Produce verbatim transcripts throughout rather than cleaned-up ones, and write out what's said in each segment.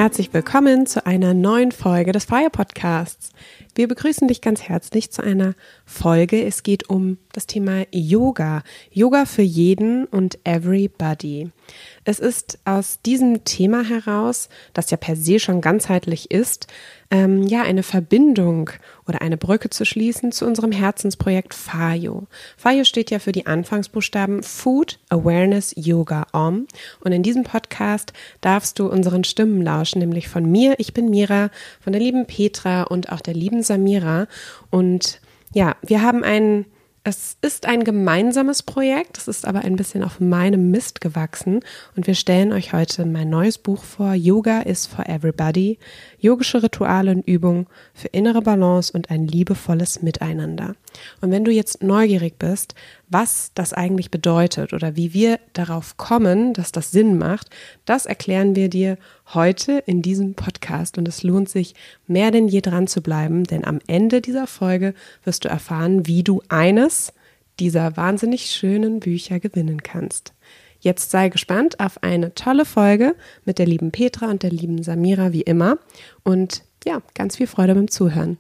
herzlich willkommen zu einer neuen Folge des Fire Podcasts. Wir begrüßen dich ganz herzlich zu einer Folge. Es geht um das Thema Yoga. Yoga für jeden und everybody. Es ist aus diesem Thema heraus, das ja per se schon ganzheitlich ist, ähm, ja eine Verbindung oder eine Brücke zu schließen zu unserem Herzensprojekt Fayo. Fayo steht ja für die Anfangsbuchstaben Food, Awareness, Yoga, Om. Und in diesem Podcast darfst du unseren Stimmen lauschen, nämlich von mir, ich bin Mira, von der lieben Petra und auch der lieben Samira. Und ja, wir haben ein Es ist ein gemeinsames Projekt, es ist aber ein bisschen auf meinem Mist gewachsen und wir stellen euch heute mein neues Buch vor, Yoga is for Everybody, yogische Rituale und Übungen für innere Balance und ein liebevolles Miteinander. Und wenn du jetzt neugierig bist, was das eigentlich bedeutet oder wie wir darauf kommen, dass das Sinn macht, das erklären wir dir heute in diesem Podcast und es lohnt sich mehr denn je dran zu bleiben, denn am Ende dieser Folge wirst du erfahren, wie du eines dieser wahnsinnig schönen Bücher gewinnen kannst. Jetzt sei gespannt auf eine tolle Folge mit der lieben Petra und der lieben Samira wie immer und ja, ganz viel Freude beim Zuhören.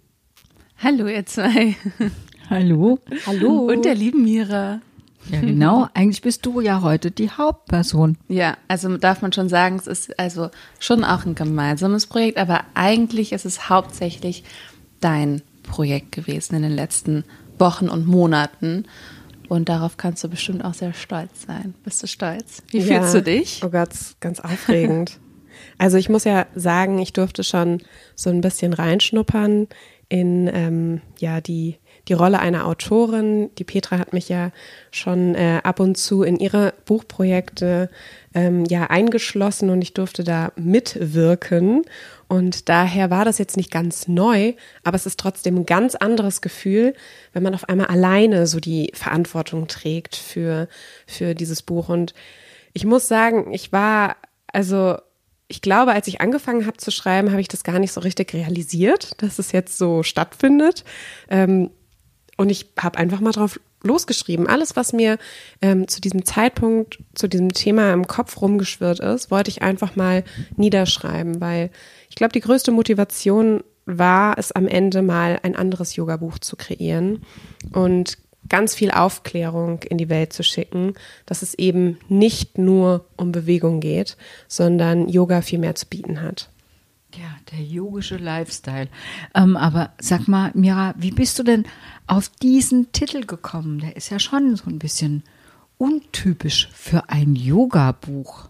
Hallo ihr zwei. Hallo. Hallo. Und der lieben Mira. Ja, genau. Eigentlich bist du ja heute die Hauptperson. Ja, also darf man schon sagen, es ist also schon auch ein gemeinsames Projekt, aber eigentlich ist es hauptsächlich dein Projekt gewesen in den letzten Wochen und Monaten. Und darauf kannst du bestimmt auch sehr stolz sein. Bist du stolz? Wie Ja. fühlst du dich? Oh Gott, ganz aufregend. Also ich muss ja sagen, ich durfte schon so ein bisschen reinschnuppern in ähm, ja die die Rolle einer Autorin. Die Petra hat mich ja schon äh, ab und zu in ihre Buchprojekte ähm, ja eingeschlossen und ich durfte da mitwirken. Und daher war das jetzt nicht ganz neu, aber es ist trotzdem ein ganz anderes Gefühl, wenn man auf einmal alleine so die Verantwortung trägt für, für dieses Buch. Und ich muss sagen, ich war, also ich glaube, als ich angefangen habe zu schreiben, habe ich das gar nicht so richtig realisiert, dass es jetzt so stattfindet. Ähm, Und ich habe einfach mal drauf losgeschrieben. Alles, was mir ähm, zu diesem Zeitpunkt, zu diesem Thema im Kopf rumgeschwirrt ist, wollte ich einfach mal niederschreiben, weil ich glaube, die größte Motivation war es am Ende mal ein anderes Yoga-Buch zu kreieren und ganz viel Aufklärung in die Welt zu schicken, dass es eben nicht nur um Bewegung geht, sondern Yoga viel mehr zu bieten hat. Ja, der yogische Lifestyle. Ähm, aber sag mal, Mira, wie bist du denn auf diesen Titel gekommen? Der ist ja schon so ein bisschen untypisch für ein Yoga-Buch.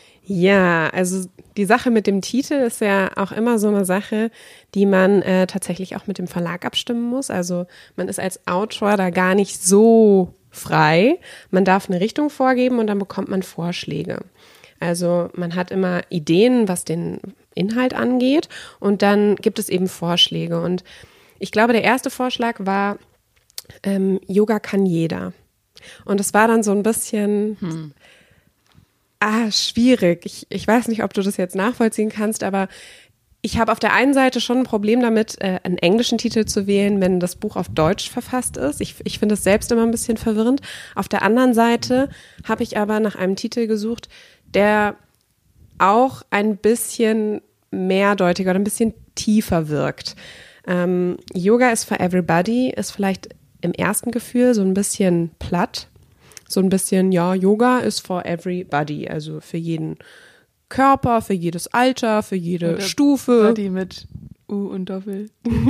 Ja, also die Sache mit dem Titel ist ja auch immer so eine Sache, die man äh, tatsächlich auch mit dem Verlag abstimmen muss. Also man ist als Autor da gar nicht so frei. Man darf eine Richtung vorgeben und dann bekommt man Vorschläge. Also man hat immer Ideen, was den Inhalt angeht und dann gibt es eben Vorschläge. Und ich glaube, der erste Vorschlag war, ähm, Yoga kann jeder. Und es war dann so ein bisschen, hm. ah, schwierig. Ich, ich weiß nicht, ob du das jetzt nachvollziehen kannst, aber ich habe auf der einen Seite schon ein Problem damit, äh, einen englischen Titel zu wählen, wenn das Buch auf Deutsch verfasst ist. Ich, ich finde es selbst immer ein bisschen verwirrend. Auf der anderen Seite habe ich aber nach einem Titel gesucht, der auch ein bisschen mehrdeutiger oder ein bisschen tiefer wirkt. Ähm, Yoga is for everybody ist vielleicht im ersten Gefühl so ein bisschen platt. So ein bisschen, ja, Yoga is for everybody, also für jeden Körper, für jedes Alter, für jede Oder Stufe. Body mit U und Doppel.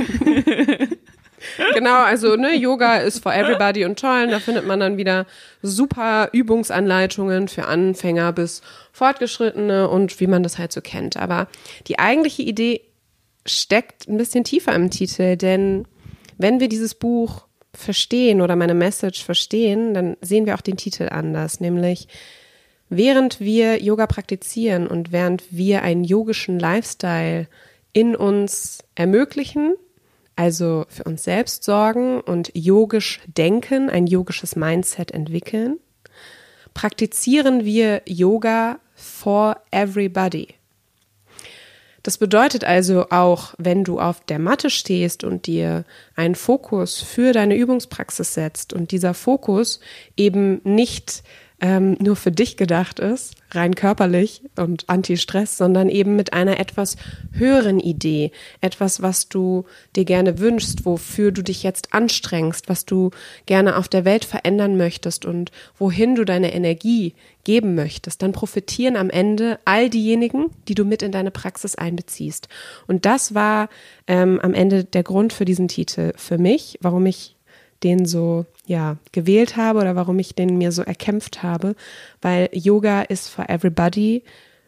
Genau, also ne, Yoga ist for everybody und toll. Da findet man dann wieder super Übungsanleitungen für Anfänger bis Fortgeschrittene und wie man das halt so kennt. Aber die eigentliche Idee steckt ein bisschen tiefer im Titel, denn wenn wir dieses Buch verstehen oder meine Message verstehen, dann sehen wir auch den Titel anders, nämlich während wir Yoga praktizieren und während wir einen yogischen Lifestyle in uns ermöglichen, also für uns selbst sorgen und yogisch denken, ein yogisches Mindset entwickeln, praktizieren wir Yoga for everybody. Das bedeutet also auch, wenn du auf der Matte stehst und dir einen Fokus für deine Übungspraxis setzt und dieser Fokus eben nicht ähm, nur für dich gedacht ist, rein körperlich und Anti-Stress, sondern eben mit einer etwas höheren Idee, etwas, was du dir gerne wünschst, wofür du dich jetzt anstrengst, was du gerne auf der Welt verändern möchtest und wohin du deine Energie geben möchtest, dann profitieren am Ende all diejenigen, die du mit in deine Praxis einbeziehst. Und das war ähm, am Ende der Grund für diesen Titel für mich, warum ich den so ja gewählt habe oder warum ich den mir so erkämpft habe, weil Yoga ist for everybody,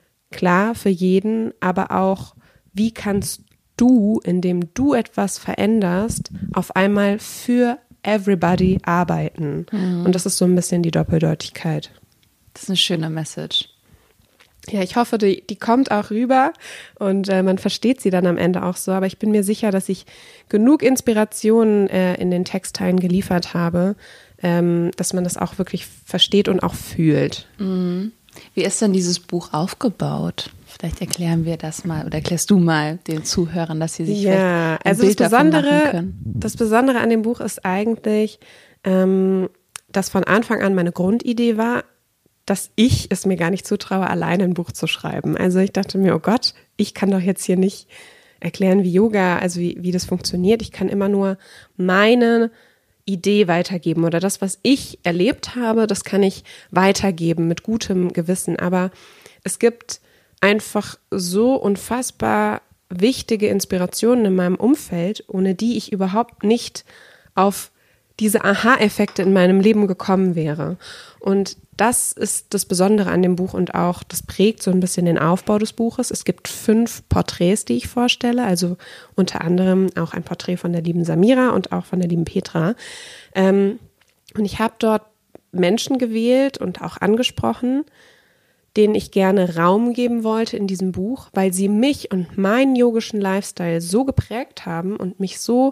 klar für jeden, aber auch, wie kannst du, indem du etwas veränderst, auf einmal für everybody arbeiten. Mhm. Und das ist so ein bisschen die Doppeldeutigkeit. Das ist eine schöne Message. Ja, ich hoffe, die, die kommt auch rüber und äh, man versteht sie dann am Ende auch so. Aber ich bin mir sicher, dass ich genug Inspirationen äh, in den Textteilen geliefert habe, ähm, dass man das auch wirklich versteht und auch fühlt. Mhm. Wie ist denn dieses Buch aufgebaut? Vielleicht erklären wir das mal oder erklärst du mal den Zuhörern, dass sie sich ja, vielleicht ein also Bild das davon Besondere, machen können. Das Besondere an dem Buch ist eigentlich, ähm, dass von Anfang an meine Grundidee war, dass ich es mir gar nicht zutraue, alleine ein Buch zu schreiben. Also ich dachte mir, oh Gott, ich kann doch jetzt hier nicht erklären, wie Yoga, also wie, wie das funktioniert. Ich kann immer nur meine Idee weitergeben oder das, was ich erlebt habe, das kann ich weitergeben mit gutem Gewissen. Aber es gibt einfach so unfassbar wichtige Inspirationen in meinem Umfeld, ohne die ich überhaupt nicht auf diese Aha-Effekte in meinem Leben gekommen wäre. Und das ist das Besondere an dem Buch und auch, das prägt so ein bisschen den Aufbau des Buches. Es gibt fünf Porträts, die ich vorstelle, also unter anderem auch ein Porträt von der lieben Samira und auch von der lieben Petra. Ähm, und ich habe dort Menschen gewählt und auch angesprochen, denen ich gerne Raum geben wollte in diesem Buch, weil sie mich und meinen yogischen Lifestyle so geprägt haben und mich so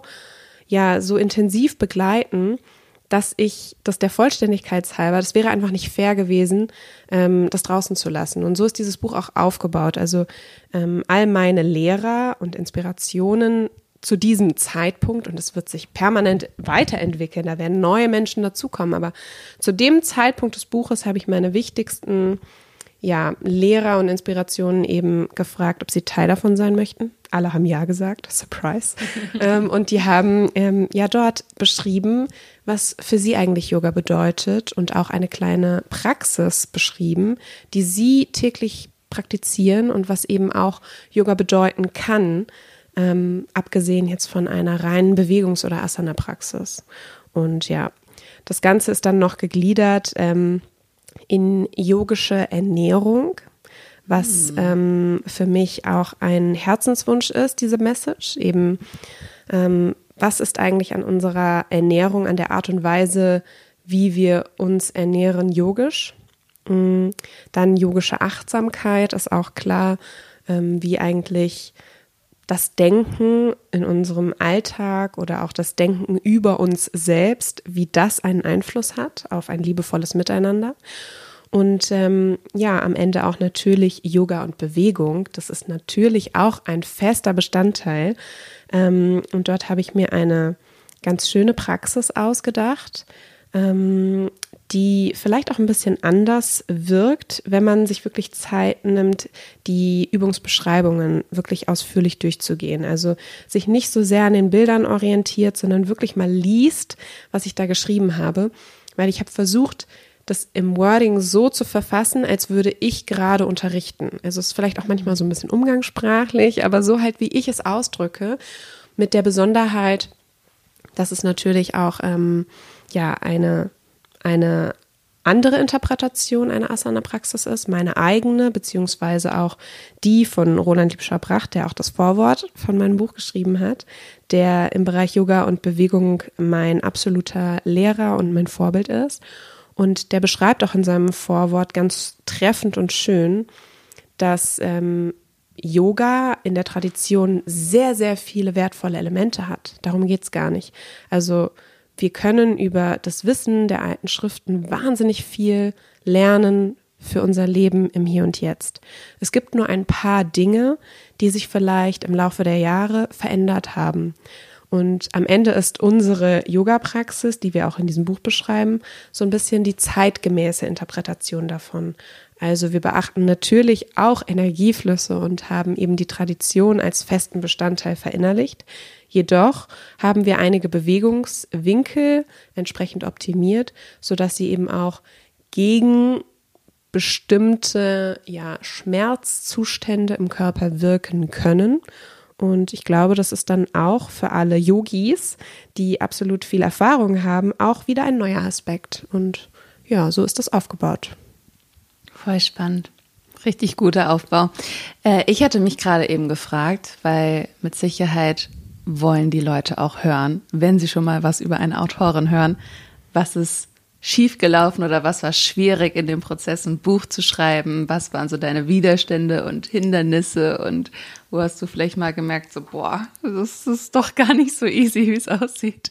ja so intensiv begleiten, dass ich, dass der Vollständigkeit halber, das wäre einfach nicht fair gewesen, ähm, das draußen zu lassen. Und so ist dieses Buch auch aufgebaut. Also ähm, all meine Lehrer und Inspirationen zu diesem Zeitpunkt, und es wird sich permanent weiterentwickeln, da werden neue Menschen dazukommen, aber zu dem Zeitpunkt des Buches habe ich meine wichtigsten ja, Lehrer und Inspirationen eben gefragt, ob sie Teil davon sein möchten. Alle haben ja gesagt, Surprise. ähm, und die haben ähm, ja dort beschrieben, was für sie eigentlich Yoga bedeutet und auch eine kleine Praxis beschrieben, die sie täglich praktizieren und was eben auch Yoga bedeuten kann, ähm, abgesehen jetzt von einer reinen Bewegungs- oder Asana-Praxis. Und ja, das Ganze ist dann noch gegliedert ähm, in yogische Ernährung, was hm. ähm, für mich auch ein Herzenswunsch ist, diese Message. Eben, ähm, was ist eigentlich an unserer Ernährung, an der Art und Weise, wie wir uns ernähren, yogisch? Mhm. Dann yogische Achtsamkeit ist auch klar, ähm, wie eigentlich das Denken in unserem Alltag oder auch das Denken über uns selbst, wie das einen Einfluss hat auf ein liebevolles Miteinander. Und ähm, ja, am Ende auch natürlich Yoga und Bewegung. Das ist natürlich auch ein fester Bestandteil. Ähm, und dort habe ich mir eine ganz schöne Praxis ausgedacht, ähm, die vielleicht auch ein bisschen anders wirkt, wenn man sich wirklich Zeit nimmt, die Übungsbeschreibungen wirklich ausführlich durchzugehen. Also sich nicht so sehr an den Bildern orientiert, sondern wirklich mal liest, was ich da geschrieben habe. Weil ich habe versucht, das im Wording so zu verfassen, als würde ich gerade unterrichten. Also es ist vielleicht auch manchmal so ein bisschen umgangssprachlich, aber so halt, wie ich es ausdrücke, mit der Besonderheit, dass es natürlich auch ähm, ja eine eine andere Interpretation einer Asana-Praxis ist, meine eigene, beziehungsweise auch die von Roland Liebscher-Bracht, der auch das Vorwort von meinem Buch geschrieben hat, der im Bereich Yoga und Bewegung mein absoluter Lehrer und mein Vorbild ist. Und der beschreibt auch in seinem Vorwort ganz treffend und schön, dass ähm, Yoga in der Tradition sehr, sehr viele wertvolle Elemente hat. Darum geht's gar nicht. Also wir können über das Wissen der alten Schriften wahnsinnig viel lernen für unser Leben im Hier und Jetzt. Es gibt nur ein paar Dinge, die sich vielleicht im Laufe der Jahre verändert haben. Und am Ende ist unsere Yoga-Praxis, die wir auch in diesem Buch beschreiben, so ein bisschen die zeitgemäße Interpretation davon. Also wir beachten natürlich auch Energieflüsse und haben eben die Tradition als festen Bestandteil verinnerlicht. Jedoch haben wir einige Bewegungswinkel entsprechend optimiert, sodass sie eben auch gegen bestimmte ja, Schmerzzustände im Körper wirken können. Und ich glaube, das ist dann auch für alle Yogis, die absolut viel Erfahrung haben, auch wieder ein neuer Aspekt. Und ja, so ist das aufgebaut. Voll spannend. Richtig guter Aufbau. Äh, ich hatte mich gerade eben gefragt, weil mit Sicherheit wollen die Leute auch hören, wenn sie schon mal was über eine Autorin hören, was ist schiefgelaufen oder was war schwierig in dem Prozess, ein Buch zu schreiben? Was waren so deine Widerstände und Hindernisse und wo hast du vielleicht mal gemerkt, so boah, das ist doch gar nicht so easy, wie es aussieht?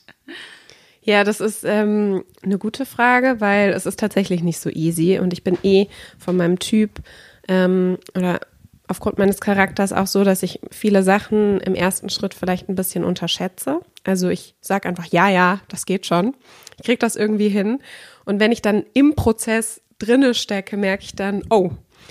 Ja, das ist ähm, eine gute Frage, weil es ist tatsächlich nicht so easy und ich bin eh von meinem Typ ähm, oder aufgrund meines Charakters auch so, dass ich viele Sachen im ersten Schritt vielleicht ein bisschen unterschätze. Also ich sage einfach, ja, ja, das geht schon. Ich kriege das irgendwie hin. Und wenn ich dann im Prozess drinne stecke, merke ich dann, oh,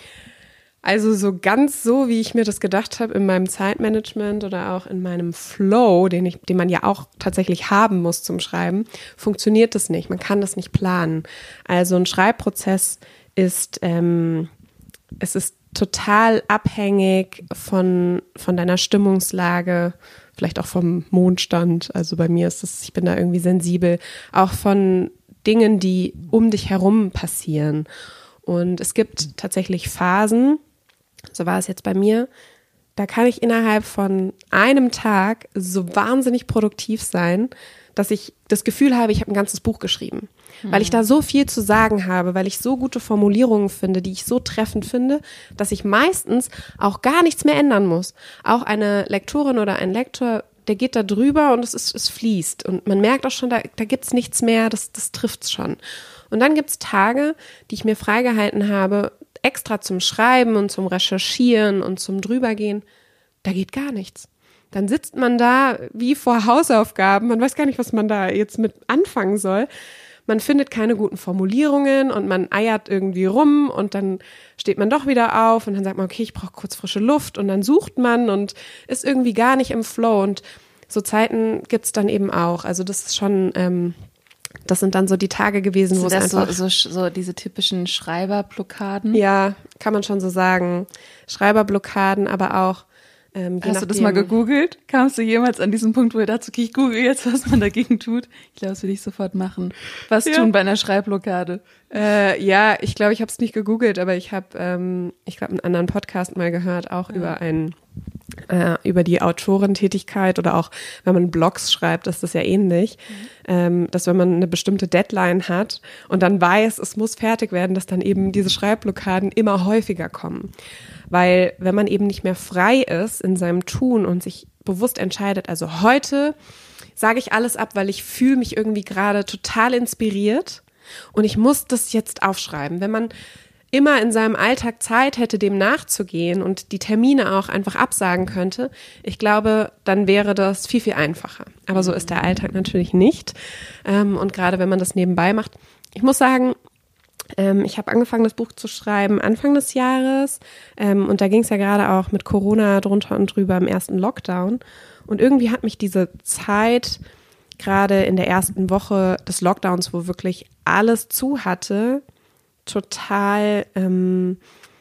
also so ganz so, wie ich mir das gedacht habe in meinem Zeitmanagement oder auch in meinem Flow, den ich, den man ja auch tatsächlich haben muss zum Schreiben, funktioniert das nicht. Man kann das nicht planen. Also ein Schreibprozess ist, ähm, es ist total abhängig von, von deiner Stimmungslage, vielleicht auch vom Mondstand. Also bei mir ist es, ich bin da irgendwie sensibel, auch von Dingen, die um dich herum passieren. Und es gibt tatsächlich Phasen, so war es jetzt bei mir, da kann ich innerhalb von einem Tag so wahnsinnig produktiv sein, dass ich das Gefühl habe, ich habe ein ganzes Buch geschrieben. Mhm. Weil ich da so viel zu sagen habe, weil ich so gute Formulierungen finde, die ich so treffend finde, dass ich meistens auch gar nichts mehr ändern muss. Auch eine Lektorin oder ein Lektor, der geht da drüber und es, ist, es fließt. Und man merkt auch schon, da, da gibt's nichts mehr, das, das trifft's schon. Und dann gibt's Tage, die ich mir freigehalten habe, extra zum Schreiben und zum Recherchieren und zum Drübergehen, da geht gar nichts. Dann sitzt man da wie vor Hausaufgaben, man weiß gar nicht, was man da jetzt mit anfangen soll. Man findet keine guten Formulierungen und man eiert irgendwie rum und dann steht man doch wieder auf und dann sagt man, okay, ich brauche kurz frische Luft und dann sucht man und ist irgendwie gar nicht im Flow und so Zeiten gibt's dann eben auch. Also das ist schon, ähm, das sind dann so die Tage gewesen, wo es einfach... So, so, so diese typischen Schreiberblockaden? Ja, kann man schon so sagen. Schreiberblockaden, aber auch Ähm, Hast du das mal gegoogelt? Kamst du jemals an diesen Punkt, wo ihr dazu, okay, ich google jetzt, was man dagegen tut? Ich glaube, das würde ich sofort machen. Was ja. tun bei einer Schreibblockade? Äh, ja, ich glaube, ich habe es nicht gegoogelt, aber ich habe, ähm, ich glaube, einen anderen Podcast mal gehört, auch ja. über einen, äh, über die Autorentätigkeit oder auch, wenn man Blogs schreibt, ist das ja ähnlich, mhm. ähm, dass wenn man eine bestimmte Deadline hat und dann weiß, es muss fertig werden, dass dann eben diese Schreibblockaden immer häufiger kommen. Weil wenn man eben nicht mehr frei ist in seinem Tun und sich bewusst entscheidet, also heute sage ich alles ab, weil ich fühle mich irgendwie gerade total inspiriert und ich muss das jetzt aufschreiben. Wenn man immer in seinem Alltag Zeit hätte, dem nachzugehen und die Termine auch einfach absagen könnte, ich glaube, dann wäre das viel, viel einfacher. Aber so ist der Alltag natürlich nicht. Und gerade wenn man das nebenbei macht, ich muss sagen, ich habe angefangen, das Buch zu schreiben Anfang des Jahres und da ging es ja gerade auch mit Corona drunter und drüber im ersten Lockdown und irgendwie hat mich diese Zeit gerade in der ersten Woche des Lockdowns, wo wirklich alles zu hatte, total ähm,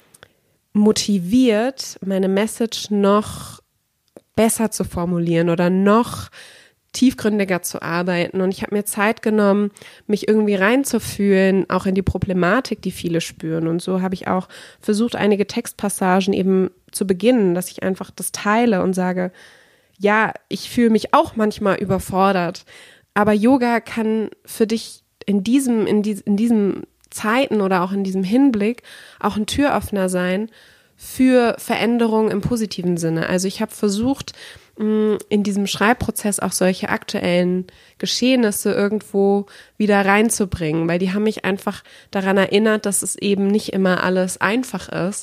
motiviert, meine Message noch besser zu formulieren oder noch tiefgründiger zu arbeiten. Und ich habe mir Zeit genommen, mich irgendwie reinzufühlen, auch in die Problematik, die viele spüren. Und so habe ich auch versucht, einige Textpassagen eben zu beginnen, dass ich einfach das teile und sage, ja, ich fühle mich auch manchmal überfordert, aber Yoga kann für dich in diesem, in, die, in diesen Zeiten oder auch in diesem Hinblick auch ein Türöffner sein für Veränderungen im positiven Sinne. Also ich habe versucht, in diesem Schreibprozess auch solche aktuellen Geschehnisse irgendwo wieder reinzubringen, weil die haben mich einfach daran erinnert, dass es eben nicht immer alles einfach ist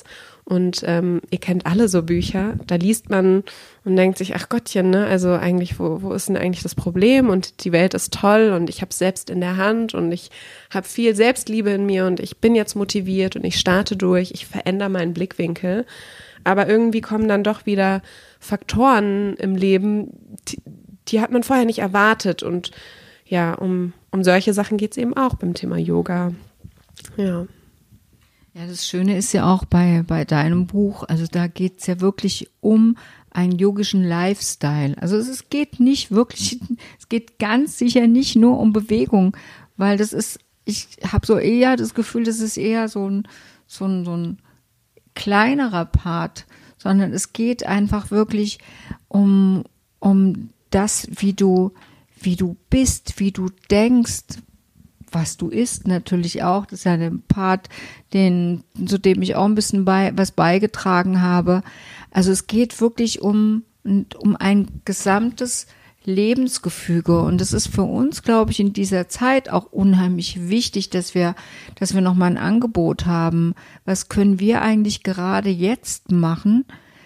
Und ähm, ihr kennt alle so Bücher, da liest man und denkt sich, ach Gottchen, ne, also eigentlich, wo, wo ist denn eigentlich das Problem? Und die Welt ist toll und ich habe es selbst in der Hand und ich habe viel Selbstliebe in mir und ich bin jetzt motiviert und ich starte durch, ich verändere meinen Blickwinkel. Aber irgendwie kommen dann doch wieder Faktoren im Leben, die, die hat man vorher nicht erwartet. Und ja, um, um solche Sachen geht es eben auch beim Thema Yoga. Ja. Ja, das Schöne ist ja auch bei, bei deinem Buch, also da geht es ja wirklich um einen yogischen Lifestyle. Also es geht nicht wirklich, es geht ganz sicher nicht nur um Bewegung, weil das ist, ich habe so eher das Gefühl, das ist eher so ein, so ein, so ein kleinerer Part, sondern es geht einfach wirklich um, um das, wie du, wie du bist, wie du denkst, was du isst natürlich auch. Das ist ja ein Part, den, zu dem ich auch ein bisschen bei, was beigetragen habe. Also es geht wirklich um, um ein gesamtes Lebensgefüge. Und es ist für uns, glaube ich, in dieser Zeit auch unheimlich wichtig, dass wir, dass wir nochmal ein Angebot haben. Was können wir eigentlich gerade jetzt machen,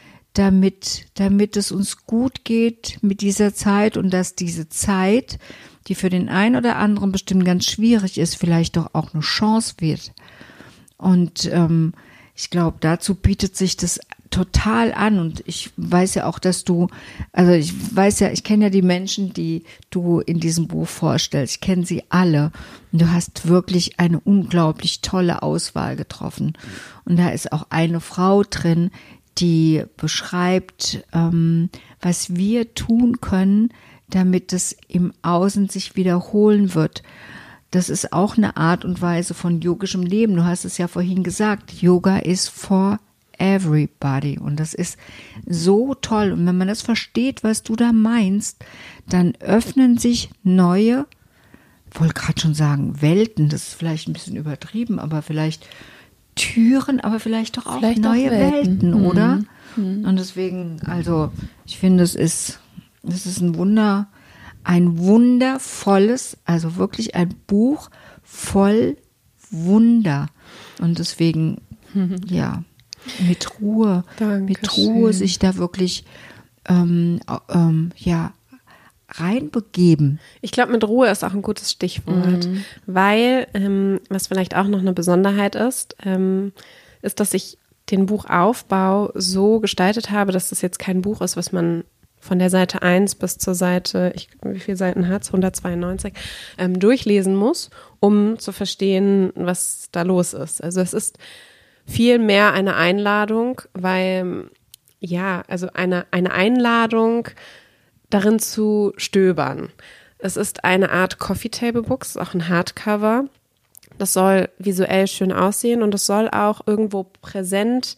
damit, damit es uns gut geht mit dieser Zeit und dass diese Zeit, die für den einen oder anderen bestimmt ganz schwierig ist, vielleicht doch auch eine Chance wird. Und ähm, ich glaube, dazu bietet sich das total an. Und ich weiß ja auch, dass du, also ich weiß ja, ich kenne ja die Menschen, die du in diesem Buch vorstellst. Ich kenne sie alle. Und du hast wirklich eine unglaublich tolle Auswahl getroffen. Und da ist auch eine Frau drin, die beschreibt, ähm, was wir tun können, damit es im Außen sich wiederholen wird. Das ist auch eine Art und Weise von yogischem Leben. Du hast es ja vorhin gesagt, Yoga is for everybody. Und das ist so toll. Und wenn man das versteht, was du da meinst, dann öffnen sich neue, ich wollte gerade schon sagen, Welten. Das ist vielleicht ein bisschen übertrieben, aber vielleicht Türen, aber vielleicht doch auch vielleicht neue auch Welten. Welten, oder? Mhm. Und deswegen, also ich finde, es ist Das ist ein Wunder, ein wundervolles, also wirklich ein Buch voll Wunder. Und deswegen, mhm. ja, mit Ruhe, Dankeschön. mit Ruhe sich da wirklich, ähm, ähm, ja, reinbegeben. Ich glaube, mit Ruhe ist auch ein gutes Stichwort, mhm. weil, ähm, was vielleicht auch noch eine Besonderheit ist, ähm, ist, dass ich den Buchaufbau so gestaltet habe, dass das jetzt kein Buch ist, was man von der Seite eins bis zur Seite, ich, wie viele Seiten hat es, hundertzweiundneunzig, ähm, durchlesen muss, um zu verstehen, was da los ist. Also es ist viel mehr eine Einladung, weil, ja, also eine, eine Einladung, darin zu stöbern. Es ist eine Art Coffee Table Book, es ist auch ein Hardcover. Das soll visuell schön aussehen und es soll auch irgendwo präsent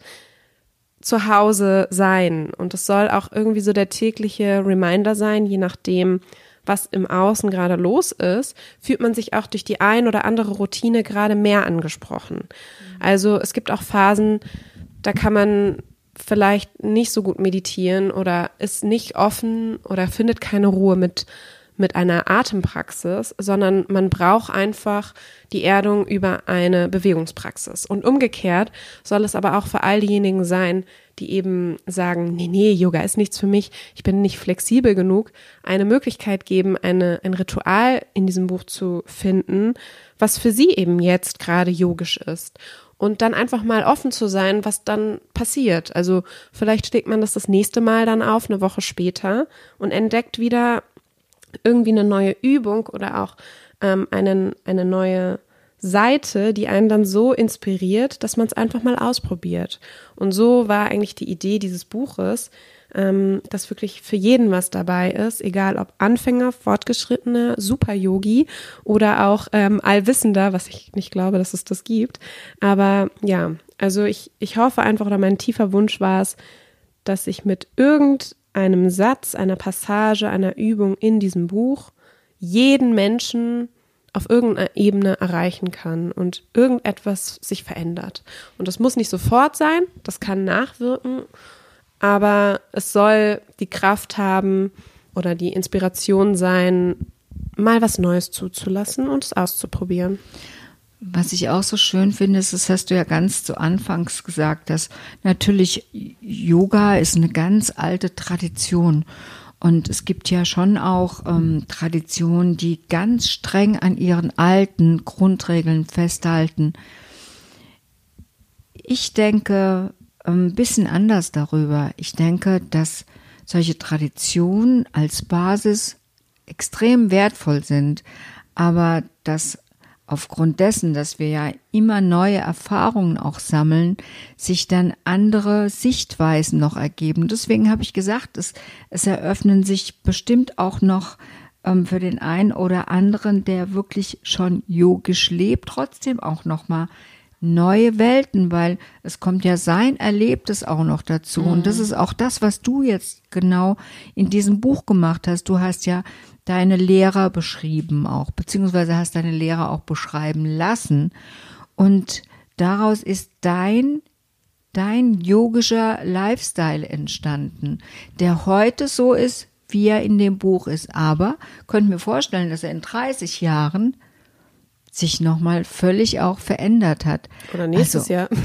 zu Hause sein. Und es soll auch irgendwie so der tägliche Reminder sein, je nachdem, was im Außen gerade los ist, fühlt man sich auch durch die ein oder andere Routine gerade mehr angesprochen. Also es gibt auch Phasen, da kann man vielleicht nicht so gut meditieren oder ist nicht offen oder findet keine Ruhe mit mit einer Atempraxis, sondern man braucht einfach die Erdung über eine Bewegungspraxis. Und umgekehrt soll es aber auch für all diejenigen sein, die eben sagen, nee, nee, Yoga ist nichts für mich, ich bin nicht flexibel genug, eine Möglichkeit geben, eine, ein Ritual in diesem Buch zu finden, was für sie eben jetzt gerade yogisch ist. Und dann einfach mal offen zu sein, was dann passiert. Also vielleicht schlägt man das das nächste Mal dann auf, eine Woche später, und entdeckt wieder irgendwie eine neue Übung oder auch ähm, einen, eine neue Seite, die einen dann so inspiriert, dass man es einfach mal ausprobiert. Und so war eigentlich die Idee dieses Buches, ähm, dass wirklich für jeden was dabei ist, egal ob Anfänger, Fortgeschrittene, Super-Yogi oder auch ähm, Allwissender, was ich nicht glaube, dass es das gibt. Aber ja, also ich, ich hoffe einfach, oder mein tiefer Wunsch war es, dass ich mit irgendeinem einem Satz, einer Passage, einer Übung in diesem Buch jeden Menschen auf irgendeiner Ebene erreichen kann und irgendetwas sich verändert. Und das muss nicht sofort sein, das kann nachwirken, aber es soll die Kraft haben oder die Inspiration sein, mal was Neues zuzulassen und es auszuprobieren. was ich auch so schön finde, ist, das hast du ja ganz zu Anfangs gesagt, dass natürlich Yoga ist eine ganz alte Tradition. Und es gibt ja schon auch ähm, Traditionen, die ganz streng an ihren alten Grundregeln festhalten. Ich denke ein bisschen anders darüber. Ich denke, dass solche Traditionen als Basis extrem wertvoll sind, aber dass aufgrund dessen, dass wir ja immer neue Erfahrungen auch sammeln, sich dann andere Sichtweisen noch ergeben. Deswegen habe ich gesagt, es, es eröffnen sich bestimmt auch noch ähm, für den einen oder anderen, der wirklich schon yogisch lebt, trotzdem auch noch mal neue Welten, weil es kommt ja sein Erlebtes auch noch dazu. Mhm. Und das ist auch das, was du jetzt genau in diesem Buch gemacht hast. Du hast ja deine Lehrer beschrieben auch, beziehungsweise hast deine Lehrer auch beschreiben lassen. Und daraus ist dein, dein yogischer Lifestyle entstanden, der heute so ist, wie er in dem Buch ist. Aber könnt mir vorstellen, dass er in dreißig Jahren sich nochmal völlig auch verändert hat. Oder nächstes also, Jahr.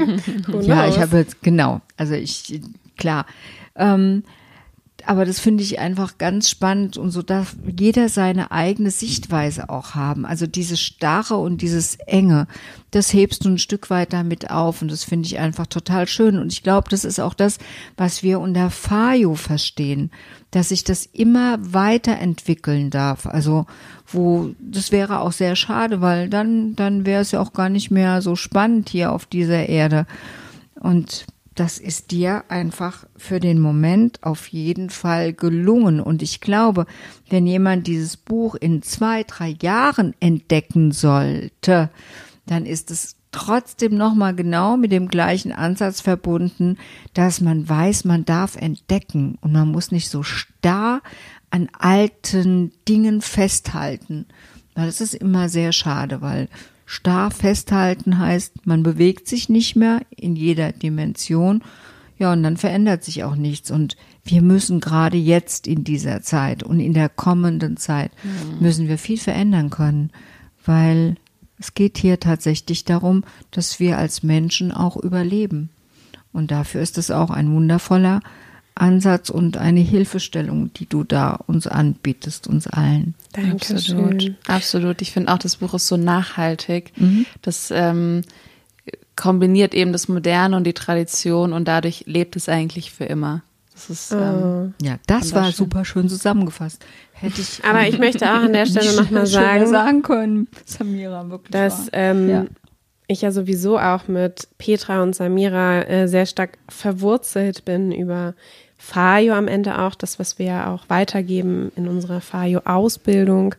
Ja, ich habe jetzt, genau, also ich, klar. Ähm, aber das finde ich einfach ganz spannend und so darf jeder seine eigene Sichtweise auch haben. Also dieses Starre und dieses Enge, das hebst du ein Stück weit damit auf und das finde ich einfach total schön. Und ich glaube, das ist auch das, was wir unter Fayo verstehen, dass sich das immer weiterentwickeln darf. Also wo, das wäre auch sehr schade, weil dann, dann wäre es ja auch gar nicht mehr so spannend hier auf dieser Erde. Und das ist dir einfach für den Moment auf jeden Fall gelungen. Und ich glaube, wenn jemand dieses Buch in zwei, drei Jahren entdecken sollte, dann ist es trotzdem nochmal genau mit dem gleichen Ansatz verbunden, dass man weiß, man darf entdecken und man muss nicht so starr an alten Dingen festhalten. Weil das ist immer sehr schade, weil starr festhalten heißt, man bewegt sich nicht mehr in jeder Dimension. Ja, und dann verändert sich auch nichts. Und wir müssen gerade jetzt in dieser Zeit und in der kommenden Zeit mhm. müssen wir viel verändern können, weil es geht hier tatsächlich darum, dass wir als Menschen auch überleben. Und dafür ist es auch ein wundervoller Ansatz und eine Hilfestellung, die du da uns anbietest, uns allen. Danke. Absolut. Absolut. Ich finde auch, das Buch ist so nachhaltig. Mhm. Das ähm, kombiniert eben das Moderne und die Tradition und dadurch lebt es eigentlich für immer. Das ist, ähm, ja, das war super schön zusammengefasst. Hätte ich. Aber ich möchte auch an der Stelle nochmal sagen, sagen können, Samira, wirklich dass ähm, ja. ich ja sowieso auch mit Petra und Samira äh, sehr stark verwurzelt bin über Fayo am Ende auch, das, was wir ja auch weitergeben in unserer Fayo-Ausbildung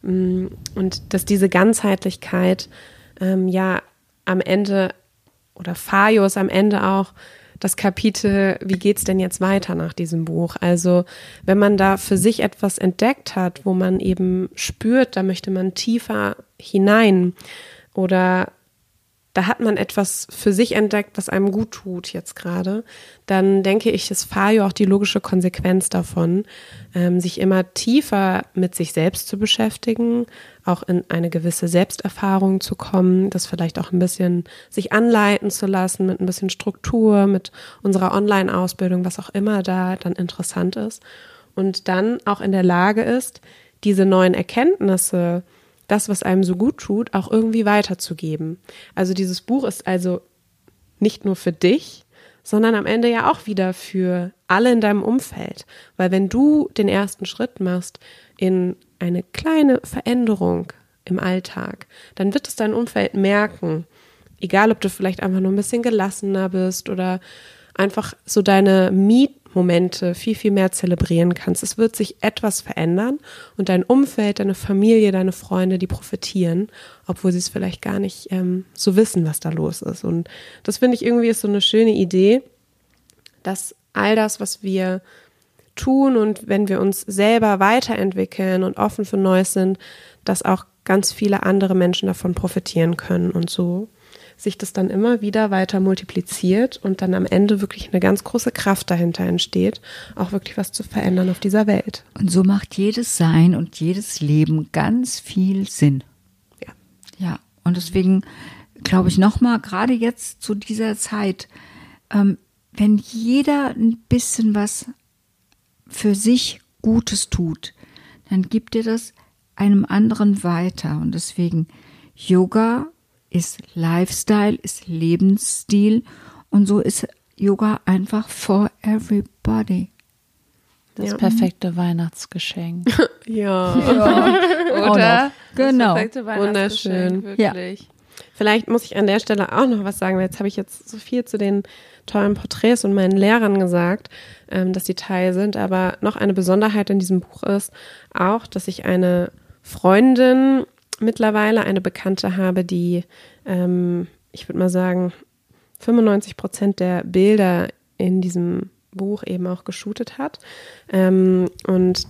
und dass diese Ganzheitlichkeit ähm, ja am Ende oder Fayo ist am Ende auch das Kapitel, wie geht's denn jetzt weiter nach diesem Buch? Also wenn man da für sich etwas entdeckt hat, wo man eben spürt, da möchte man tiefer hinein oder da hat man etwas für sich entdeckt, was einem gut tut jetzt gerade, dann denke ich, ist Fayo auch die logische Konsequenz davon, ähm, sich immer tiefer mit sich selbst zu beschäftigen, auch in eine gewisse Selbsterfahrung zu kommen, das vielleicht auch ein bisschen sich anleiten zu lassen mit ein bisschen Struktur, mit unserer Online-Ausbildung, was auch immer da dann interessant ist und dann auch in der Lage ist, diese neuen Erkenntnisse, das, was einem so gut tut, auch irgendwie weiterzugeben. Also dieses Buch ist also nicht nur für dich, sondern am Ende ja auch wieder für alle in deinem Umfeld. Weil wenn du den ersten Schritt machst in eine kleine Veränderung im Alltag, dann wird es dein Umfeld merken. Egal, ob du vielleicht einfach nur ein bisschen gelassener bist oder einfach so deine Me-Momente viel, viel mehr zelebrieren kannst. Es wird sich etwas verändern und dein Umfeld, deine Familie, deine Freunde, die profitieren, obwohl sie es vielleicht gar nicht ähm, so wissen, was da los ist. Und das finde ich irgendwie ist so eine schöne Idee, dass all das, was wir tun und wenn wir uns selber weiterentwickeln und offen für Neues sind, dass auch ganz viele andere Menschen davon profitieren können und so sich das dann immer wieder weiter multipliziert und dann am Ende wirklich eine ganz große Kraft dahinter entsteht, auch wirklich was zu verändern auf dieser Welt. Und so macht jedes Sein und jedes Leben ganz viel Sinn. Ja. Ja, Und deswegen glaube ich nochmal, gerade jetzt zu dieser Zeit, ähm, wenn jeder ein bisschen was für sich Gutes tut, dann gibt dir das einem anderen weiter. Und deswegen Yoga ist Lifestyle, ist Lebensstil und so ist Yoga einfach for everybody. Das Ja. perfekte Weihnachtsgeschenk. Ja. Ja. Oder? Genau. Das perfekte Weihnachtsgeschenk, Wunderschön. wirklich. Vielleicht muss ich an der Stelle auch noch was sagen, weil jetzt habe ich jetzt so viel zu den tollen Porträts und meinen Lehrern gesagt, ähm, dass die Teil sind. Aber noch eine Besonderheit in diesem Buch ist auch, dass ich eine Freundin mittlerweile, eine Bekannte habe, die, ähm, ich würde mal sagen, fünfundneunzig Prozent der Bilder in diesem Buch eben auch geshootet hat. Ähm, und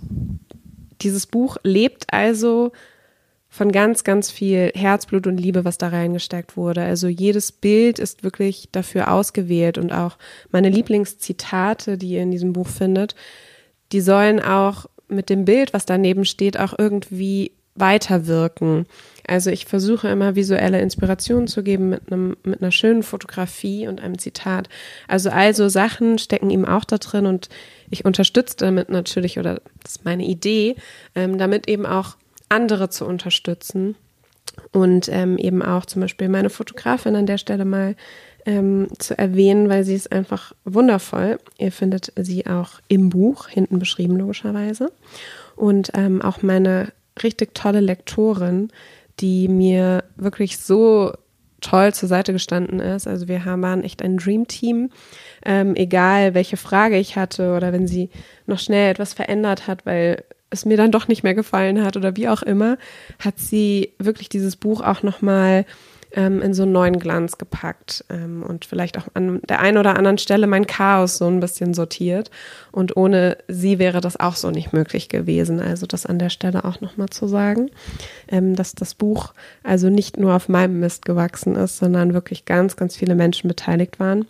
dieses Buch lebt also von ganz, ganz viel Herzblut und Liebe, was da reingesteckt wurde. Also jedes Bild ist wirklich dafür ausgewählt und auch meine Lieblingszitate, die ihr in diesem Buch findet, die sollen auch mit dem Bild, was daneben steht, auch irgendwie weiterwirken. Also ich versuche immer visuelle Inspirationen zu geben mit einem, mit einer schönen Fotografie und einem Zitat. Also also Sachen stecken ihm auch da drin und ich unterstütze damit natürlich, oder das ist meine Idee, ähm, damit eben auch andere zu unterstützen und ähm, eben auch zum Beispiel meine Fotografin an der Stelle mal ähm, zu erwähnen, weil sie ist einfach wundervoll. Ihr findet sie auch im Buch, hinten beschrieben logischerweise. Und ähm, auch meine richtig tolle Lektorin, die mir wirklich so toll zur Seite gestanden ist. Also wir haben, waren echt ein Dream-Team, ähm, egal welche Frage ich hatte oder wenn sie noch schnell etwas verändert hat, weil es mir dann doch nicht mehr gefallen hat oder wie auch immer, hat sie wirklich dieses Buch auch nochmal ähm, in so einen neuen Glanz gepackt ähm, und vielleicht auch an der einen oder anderen Stelle mein Chaos so ein bisschen sortiert. Und ohne sie wäre das auch so nicht möglich gewesen. Also das an der Stelle auch nochmal zu sagen, ähm, dass das Buch also nicht nur auf meinem Mist gewachsen ist, sondern wirklich ganz, ganz viele Menschen beteiligt waren.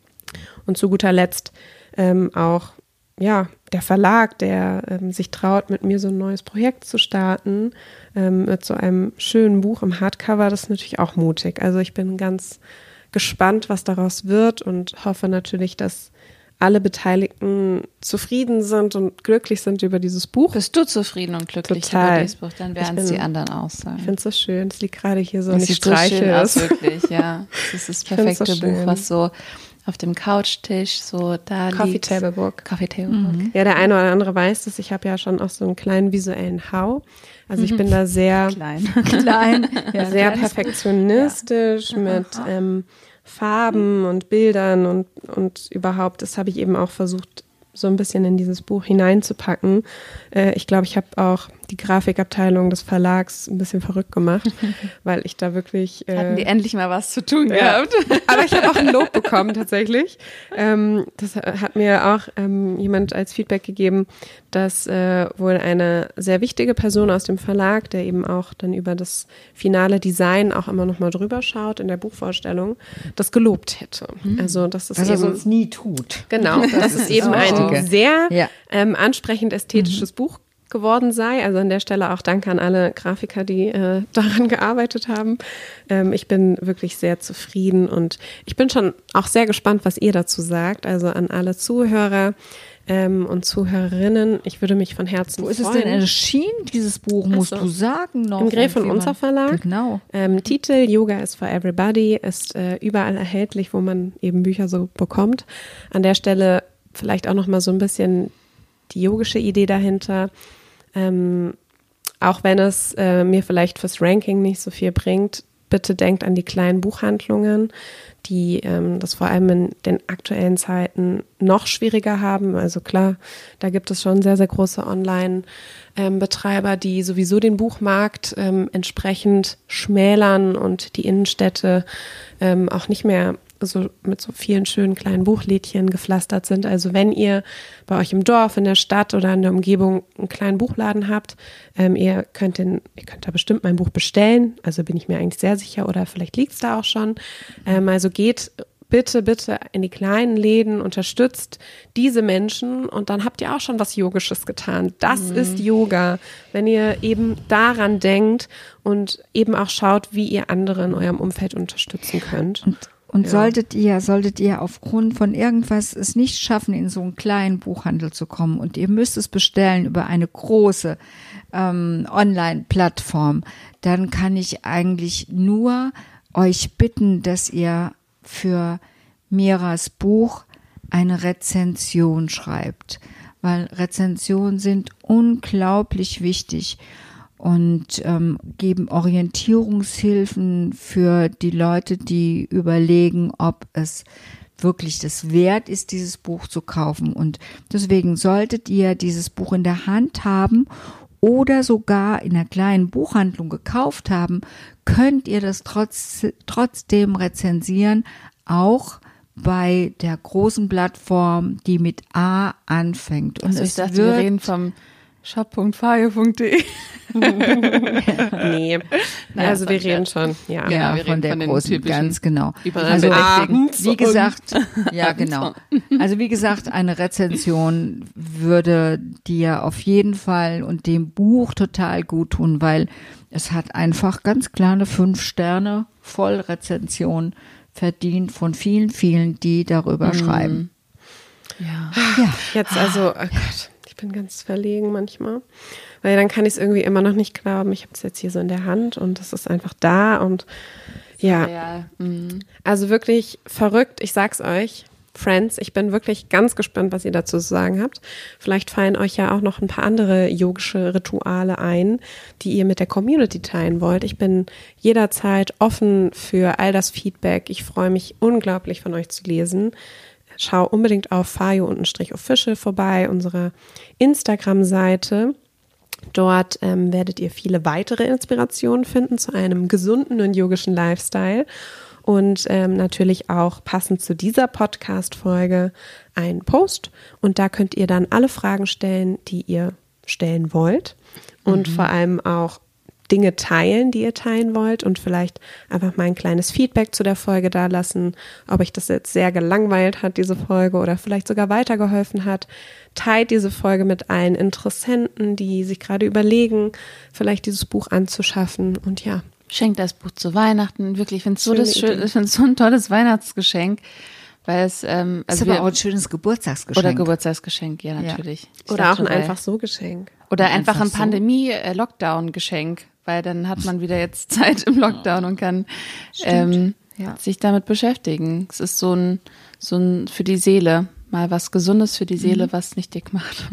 Und zu guter Letzt ähm, auch ja, der Verlag, der ähm, sich traut, mit mir so ein neues Projekt zu starten, ähm, mit so einem schönen Buch im Hardcover, das ist natürlich auch mutig. Also ich bin ganz gespannt, was daraus wird und hoffe natürlich, dass alle Beteiligten zufrieden sind und glücklich sind über dieses Buch. Bist du zufrieden und glücklich Total. über dieses Buch? Dann werden es die anderen auch sein. Ich finde es so schön, es liegt gerade hier so Das und ich sieht so streiche schön aus, es. wirklich, ja. Das ist das perfekte so Buch, schön. was so auf dem Couchtisch so da liegt. Coffee Table Book. Coffee Table Book. Ja, der eine oder andere weiß das. Ich habe ja schon auch so einen kleinen visuellen Hau. Also ich bin da sehr, Klein. Klein. Ja, sehr kleines perfektionistisch Ja. mit ähm, Farben und Bildern und, und überhaupt, das habe ich eben auch versucht, so ein bisschen in dieses Buch hineinzupacken. Äh, ich glaube, ich habe auch die Grafikabteilung des Verlags ein bisschen verrückt gemacht, weil ich da wirklich... Äh, Hatten die endlich mal was zu tun Ja. gehabt? Aber ich habe auch ein Lob bekommen tatsächlich. Ähm, das hat mir auch ähm, jemand als Feedback gegeben, dass äh, wohl eine sehr wichtige Person aus dem Verlag, der eben auch dann über das finale Design auch immer noch mal drüber schaut in der Buchvorstellung, das gelobt hätte. Also das ist Was er eben, sonst nie tut. genau, das ist eben ein Wichtige. sehr Ja. ähm, ansprechend ästhetisches Buch geworden sei. Also an der Stelle auch Dank an alle Grafiker, die äh, daran gearbeitet haben. Ähm, ich bin wirklich sehr zufrieden und ich bin schon auch sehr gespannt, was ihr dazu sagt. Also an alle Zuhörer ähm, und Zuhörerinnen. Ich würde mich von Herzen Wo ist freuen. es denn erschienen, dieses Buch, musst Ach so. du sagen noch? Im Gräf und Und wie man- Unser Verlag. Genau. Ähm, Titel Yoga is for Everybody ist äh, überall erhältlich, wo man eben Bücher so bekommt. An der Stelle vielleicht auch noch mal so ein bisschen die yogische Idee dahinter. Ähm, auch wenn es äh, mir vielleicht fürs Ranking nicht so viel bringt, bitte denkt an die kleinen Buchhandlungen, die ähm, das vor allem in den aktuellen Zeiten noch schwieriger haben. Also klar, da gibt es schon sehr, sehr große Online-Betreiber, die sowieso den Buchmarkt ähm, entsprechend schmälern und die Innenstädte ähm, auch nicht mehr so mit so vielen schönen kleinen Buchlädchen gepflastert sind. Also wenn ihr bei euch im Dorf, in der Stadt oder in der Umgebung einen kleinen Buchladen habt, ähm, ihr könnt den, ihr könnt da bestimmt mein Buch bestellen. Also bin ich mir eigentlich sehr sicher oder vielleicht liegt es da auch schon. Ähm, also geht bitte, bitte in die kleinen Läden, unterstützt diese Menschen und dann habt ihr auch schon was Yogisches getan. Das mhm. ist Yoga, wenn ihr eben daran denkt und eben auch schaut, wie ihr andere in eurem Umfeld unterstützen könnt. Und, und ja. solltet ihr, solltet ihr aufgrund von irgendwas es nicht schaffen, in so einen kleinen Buchhandel zu kommen und ihr müsst es bestellen über eine große ähm, Online-Plattform, dann kann ich eigentlich nur euch bitten, dass ihr für Miras Buch eine Rezension schreibt, weil Rezensionen sind unglaublich wichtig und ähm, geben Orientierungshilfen für die Leute, die überlegen, ob es wirklich das wert ist, dieses Buch zu kaufen. Und deswegen solltet ihr dieses Buch in der Hand haben oder sogar in einer kleinen Buchhandlung gekauft haben, könnt ihr das trotz, trotzdem rezensieren, auch bei der großen Plattform, die mit A anfängt. Und also es ich dachte, wird, wir reden vom shop punkt fayo punkt de. Nee, Nein, also wir von reden der- schon, ja. ja, Ja, wir von reden der von den großen, typischen ganz genau. Also abends wie gesagt, ja genau. Also wie gesagt, eine Rezension würde dir auf jeden Fall und dem Buch total gut tun, weil es hat einfach ganz klar eine fünf Sterne Vollrezension verdient von vielen, vielen, die darüber Mhm. schreiben. Ja. Ja, Jetzt also, oh Gott, ich bin ganz verlegen manchmal, weil dann kann ich es irgendwie immer noch nicht glauben. Ich habe es jetzt hier so in der Hand und es ist einfach da und ja, Ja. Mhm. also wirklich verrückt. Ich sag's euch, Friends, ich bin wirklich ganz gespannt, was ihr dazu zu sagen habt. Vielleicht fallen euch ja auch noch ein paar andere yogische Rituale ein, die ihr mit der Community teilen wollt. Ich bin jederzeit offen für all das Feedback. Ich freue mich unglaublich von euch zu lesen. Schau unbedingt auf fayo-official vorbei, unsere Instagram-Seite. Dort ähm, werdet ihr viele weitere Inspirationen finden zu einem gesunden und yogischen Lifestyle. Und ähm, natürlich auch passend zu dieser Podcast-Folge ein Post. Und da könnt ihr dann alle Fragen stellen, die ihr stellen wollt. Und vor allem auch Dinge teilen, die ihr teilen wollt. Und vielleicht einfach mal ein kleines Feedback zu der Folge dalassen, ob euch das jetzt sehr gelangweilt hat, diese Folge, oder vielleicht sogar weitergeholfen hat. Teilt diese Folge mit allen Interessenten, die sich gerade überlegen, vielleicht dieses Buch anzuschaffen. Und ja, Schenkt das Buch zu Weihnachten. Wirklich, ich finde es so, Schöne das schön, Idee. ich find's so ein tolles Weihnachtsgeschenk, weil es ähm, ist also aber wir, auch ein schönes Geburtstagsgeschenk. oder Geburtstagsgeschenk, ja natürlich. Ich oder sag auch ein dabei. einfach so Geschenk. Oder einfach, einfach ein so. Pandemie-Lockdown-Geschenk, weil dann hat man wieder jetzt Zeit im Lockdown und kann ähm, Ja. sich damit beschäftigen. Es ist so ein, so ein für die Seele, mal was Gesundes für die Seele, was nicht dick macht.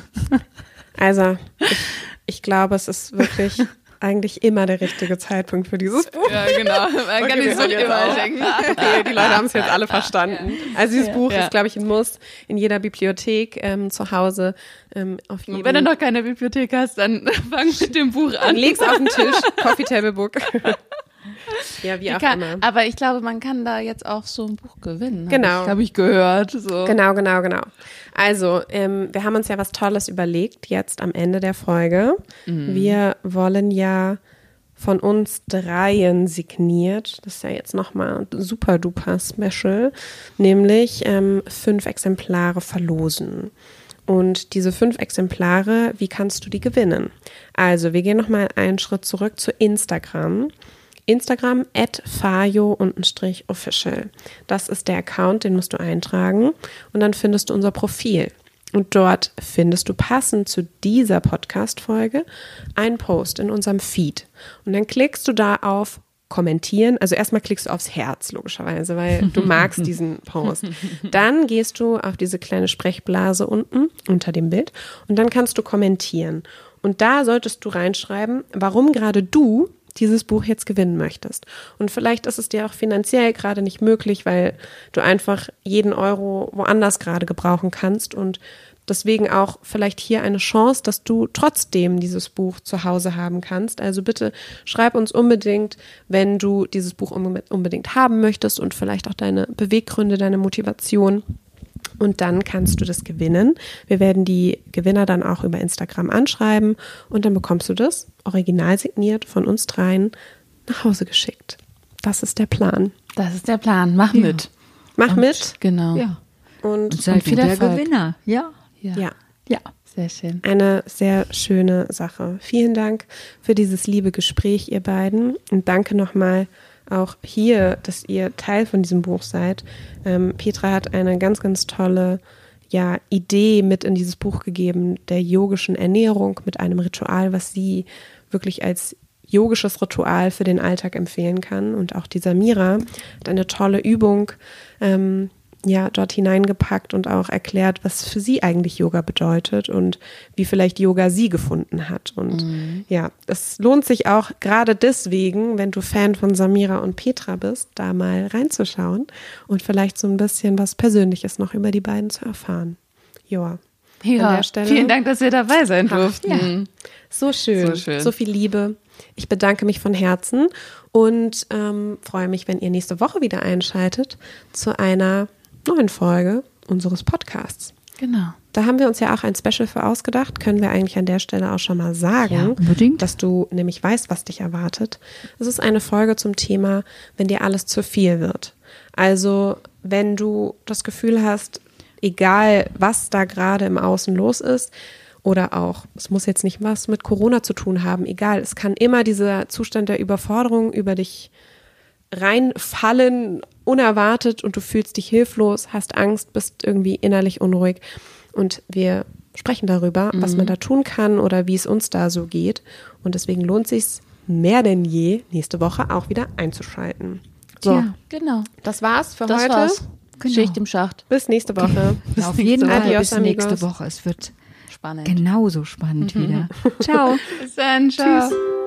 Also, ich, ich glaube, es ist wirklich eigentlich immer der richtige Zeitpunkt für dieses Buch. Ja, genau. Man Okay, wir hören jetzt auf. Okay, die Leute haben es jetzt alle verstanden. Also dieses Buch Ja. ist, glaube ich, ein Muss in jeder Bibliothek ähm, zu Hause. Ähm, auf jedem, Und wenn du noch keine Bibliothek hast, dann fang mit dem Buch an. dann leg's auf den Tisch, Coffee Table Book. Ja, wie Die auch kann, immer. aber ich glaube, man kann da jetzt auch so ein Buch gewinnen. hab Genau. Ich, habe ich gehört. So. Genau, genau, genau. Also, ähm, wir haben uns ja was Tolles überlegt, jetzt am Ende der Folge. Wir wollen ja von uns dreien signiert, das ist ja jetzt nochmal super duper special, nämlich ähm, fünf Exemplare verlosen. Und diese fünf Exemplare, wie kannst du die gewinnen? Also, wir gehen nochmal einen Schritt zurück zu Instagram. Instagram at fayo-official. Das ist der Account, den musst du eintragen und dann findest du unser Profil. Und dort findest du passend zu dieser Podcast-Folge einen Post in unserem Feed. Und dann klickst du da auf Kommentieren. Also erstmal klickst du aufs Herz, logischerweise, weil du magst diesen Post. Dann gehst du auf diese kleine Sprechblase unten unter dem Bild und dann kannst du kommentieren. Und da solltest du reinschreiben, warum gerade du dieses Buch jetzt gewinnen möchtest. Und vielleicht ist es dir auch finanziell gerade nicht möglich, weil du einfach jeden Euro woanders gerade gebrauchen kannst und deswegen auch vielleicht hier eine Chance, dass du trotzdem dieses Buch zu Hause haben kannst. Also bitte schreib uns unbedingt, wenn du dieses Buch unbedingt haben möchtest und vielleicht auch deine Beweggründe, deine Motivation. Und dann kannst du das gewinnen. Wir werden die Gewinner dann auch über Instagram anschreiben und dann bekommst du das original signiert von uns dreien nach Hause geschickt. Das ist der Plan. Das ist der Plan. Mach mit. Mach Und- mit Ja. Genau. und, Und seid Und viel der Erfolg. Gewinner. Ja. Ja. ja, Ja. Sehr schön. eine sehr schöne Sache. Vielen Dank für dieses liebe Gespräch, ihr beiden. Und danke nochmal auch hier, dass ihr Teil von diesem Buch seid. Ähm, Petra hat eine ganz, ganz tolle ja, Idee mit in dieses Buch gegeben, der yogischen Ernährung mit einem Ritual, was sie wirklich als yogisches Ritual für den Alltag empfehlen kann. Und auch die Samira hat eine tolle Übung ähm, ja, dort hineingepackt und auch erklärt, was für sie eigentlich Yoga bedeutet und wie vielleicht Yoga sie gefunden hat. Und Mhm. ja, es lohnt sich auch gerade deswegen, wenn du Fan von Samira und Petra bist, da mal reinzuschauen und vielleicht so ein bisschen was Persönliches noch über die beiden zu erfahren. Joa. An Ja, der Stelle. vielen Dank, dass wir dabei sein durften. So schön, So schön. so viel Liebe. Ich bedanke mich von Herzen und ähm, freue mich, wenn ihr nächste Woche wieder einschaltet zu einer neuen Folge unseres Podcasts. Genau. Da haben wir uns ja auch ein Special für ausgedacht, können wir eigentlich an der Stelle auch schon mal sagen, Ja, unbedingt. dass du nämlich weißt, was dich erwartet. Es ist eine Folge zum Thema, wenn dir alles zu viel wird. Also wenn du das Gefühl hast, egal was da gerade im Außen los ist, oder auch, es muss jetzt nicht was mit Corona zu tun haben, egal, es kann immer dieser Zustand der Überforderung über dich reinfallen, unerwartet und du fühlst dich hilflos, hast Angst, bist irgendwie innerlich unruhig und wir sprechen darüber, was man da tun kann oder wie es uns da so geht und deswegen lohnt es sich mehr denn je, nächste Woche auch wieder einzuschalten. So, Ja. Genau. das war's für Das heute. war's. Genau. Schicht im Schacht. Bis nächste Woche. Ja, auf jeden Fall Adios, bis nächste amigos. Woche. Es wird Spannend. genauso spannend wieder. Ciao. Bis dann. Ciao. Tschüss.